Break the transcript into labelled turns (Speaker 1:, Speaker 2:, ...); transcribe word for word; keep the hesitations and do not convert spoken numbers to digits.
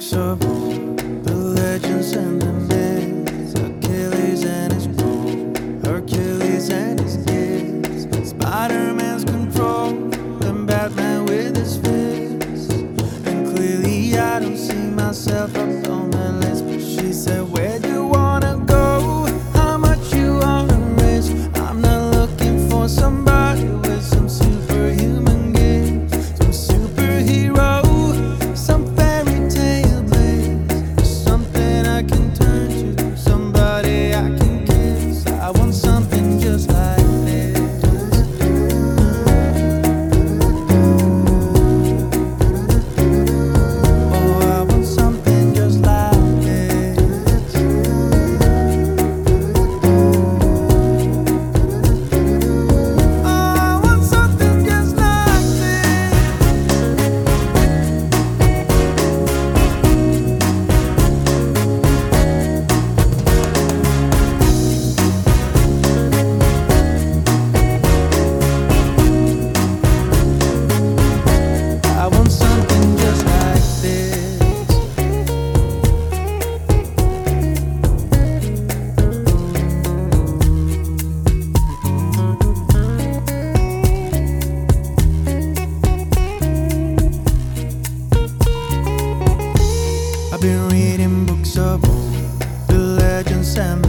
Speaker 1: books of old, the legends and the myths, Achilles and his bow, Hercules and his gifts, Spider-Man's control, and Batman with his fists. And clearly I don't see myself up on the list, but she said, where do you wanna go? How much you wanna risk? I'm not looking for somebody with some superhuman gifts, some superhero, some fairy tale bliss, something I can turn to, somebody I can kiss. I want something just like this. Oh, I want something just like this. Oh, I want something just like this. I want something just like this. I've been reading books of old, the legends and